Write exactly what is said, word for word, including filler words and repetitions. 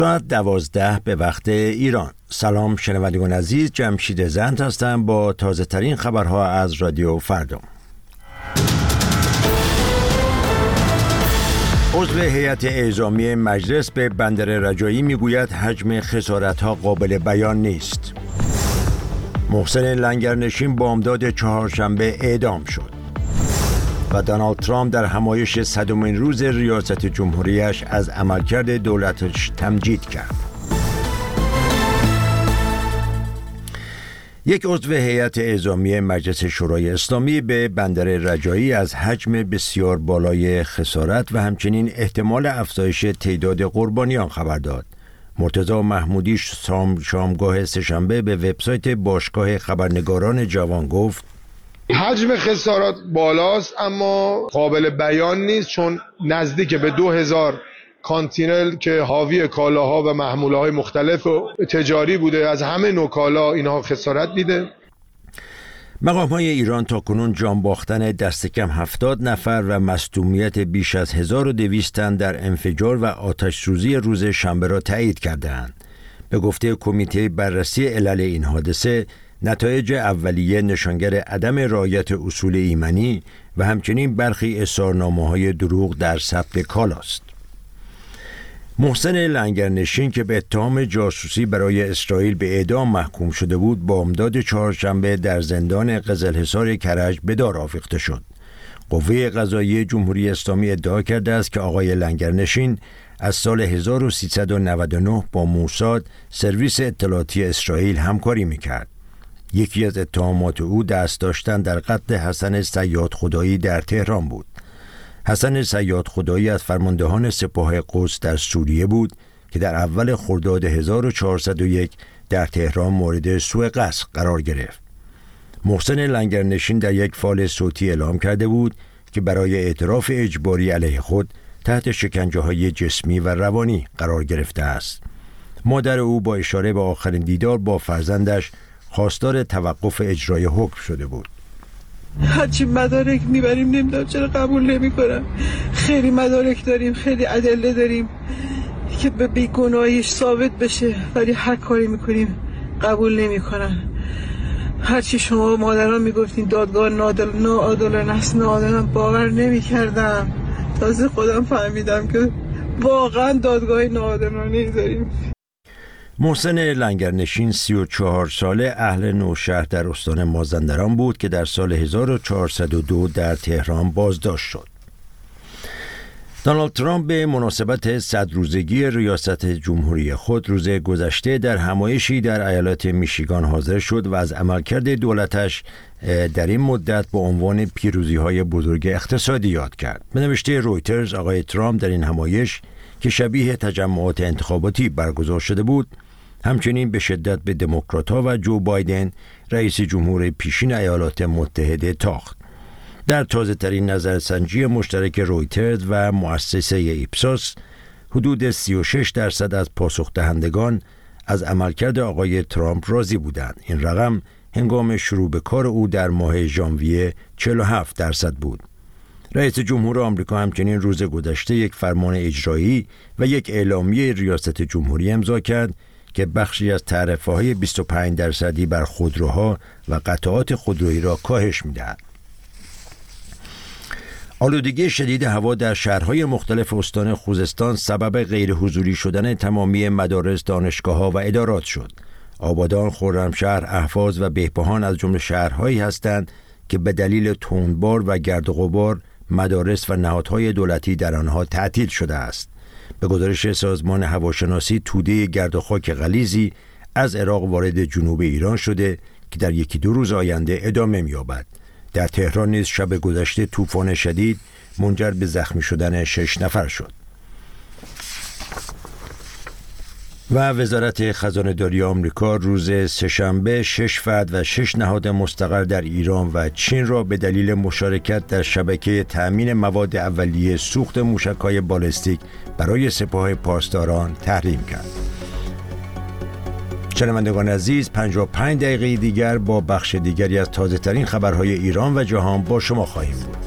ساعت دوازده به وقت ایران. سلام شنوندگان عزیز، جمشید زند هستم با تازه ترین خبرها از رادیو فردا. عضو هیئت اعزامی مجلس به بندر رجایی میگوید حجم خسارت‌ها قابل بیان نیست. محسن لنگرنشین بامداد چهارشنبه اعدام شد و دونالد ترامپ در همایش صدمین روز ریاست جمهوریش از عملکرد دولتش تمجید کرد. یک عضو هیئت اعزامی مجلس شورای اسلامی به بندر رجایی از حجم بسیار بالای خسارت و همچنین احتمال افزایش تعداد قربانیان خبر داد. مرتضی محمودی شامگاه سه‌شنبه به وبسایت باشگاه خبرنگاران جوان گفت: حجم خسارات بالاست اما قابل بیان نیست، چون نزدیک به دو هزار کانتینر که حاوی کالاها و محموله‌های مختلف تجاری بوده، از همه نوع کالا اینها خسارت دیده. مقام‌های ایران تاکنون جان باختن دست کم هفتاد نفر و مصدومیت بیش از هزار و دویست تن در انفجار و آتش‌سوزی روز شنبه را تایید کردند. به گفته کمیته بررسی علل این حادثه، نتایج اولیه نشانگر عدم رعایت اصول ایمنی و همچنین برخی اظهارنامه‌های دروغ در ثبت کالاست. محسن لنگرنشین که به اتهام جاسوسی برای اسرائیل به اعدام محکوم شده بود، بامداد چهارشنبه در زندان قزلحصار کرج به دار آویخته شد. قوه قضاییه جمهوری اسلامی ادعا کرده است که آقای لنگرنشین از سال هزار و سیصد و نود و نه با موساد، سرویس اطلاعاتی اسرائیل، همکاری میکرد. یکی از اتهامات او دست داشتن در قتل حسن صیادخدایی در تهران بود. حسن صیادخدایی از فرماندهان سپاه قدس در سوریه بود که در اول خرداد هزار و چهارصد و یک در تهران مورد سوء قصد قرار گرفت. محسن لنگرنشین در یک فایل صوتی اعلام کرده بود که برای اعتراف اجباری علیه خود تحت شکنجه‌های جسمی و روانی قرار گرفته است. مادر او با اشاره به آخرین دیدار با فرزندش خواستار توقف اجرای حکم شده بود. هرچی مدارک میبریم نمیدونم چرا قبول نمیکنم. خیلی مدارک داریم، خیلی ادله داریم که به بیگناهیش ثابت بشه، ولی هر کاری میکنیم قبول نمیکنن. هرچی شما مادران میگفتین دادگاه ناعادلانه است، ناعادلانه باور نمیکردم. تازه خودم فهمیدم که واقعا دادگاه ناعادلانه داریم. محسن لنگرنشین سی و چهار ساله اهل نوشهر در استان مازندران بود که در سال هزار و چهارصد و دو در تهران بازداشت شد. دونالد ترامپ به مناسبت صد روزگی ریاست جمهوری خود روز گذشته در همایشی در ایالت میشیگان حاضر شد و از عملکرد دولتش در این مدت با عنوان پیروزی‌های بزرگ اقتصادی یاد کرد. به نوشته رویترز، آقای ترامپ در این همایش که شبیه تجمعات انتخاباتی برگزار شده بود، همچنین به شدت به دموکرات‌ها و جو بایدن رئیس جمهور پیشین ایالات متحده تاخت. در تازه ترین نظرسنجی مشترک رویترز و مؤسسه ایپسوس، حدود سی و شش درصد از پاسخ دهندگان از عملکرد آقای ترامپ راضی بودند. این رقم هنگام شروع به کار او در ماه ژانویه چهل و هفت درصد بود. رئیس جمهور آمریکا همچنین روز گذشته یک فرمان اجرایی و یک اعلامیه ریاست جمهوری امضا کرد که بخشی از تعرفه‌های بیست و پنج درصدی بر خودروها و قطعات خودرویی را کاهش می‌دهد. آلودگی شدید هوا در شهرهای مختلف استان خوزستان سبب غیر حضوری شدن تمامی مدارس، دانشگاه‌ها و ادارات شد. آبادان، خرمشهر، اهواز و بهبهان از جمله شهرهایی هستند که به دلیل تندبار و گرد و غبار مدارس و نهادهای دولتی در آنها تعطیل شده است. به گزارش سازمان هواشناسی، توده گرد و خاک غلیظی از عراق وارد جنوب ایران شده که در یکی دو روز آینده ادامه می‌یابد. در تهران نیز شب گذشته طوفان شدید منجر به زخمی شدن شش نفر شد. و وزارت خزانه‌داری آمریکا روز سه‌شنبه شش فرد و شش نهاد مستقر در ایران و چین را به دلیل مشارکت در شبکه تأمین مواد اولیه سوخت موشک‌های بالستیک برای سپاه پاسداران تحریم کرد. شنوندگان عزیز، پنجاه و پنج دقیقه دیگر با بخش دیگری از تازه‌ترین خبرهای ایران و جهان با شما خواهیم بود.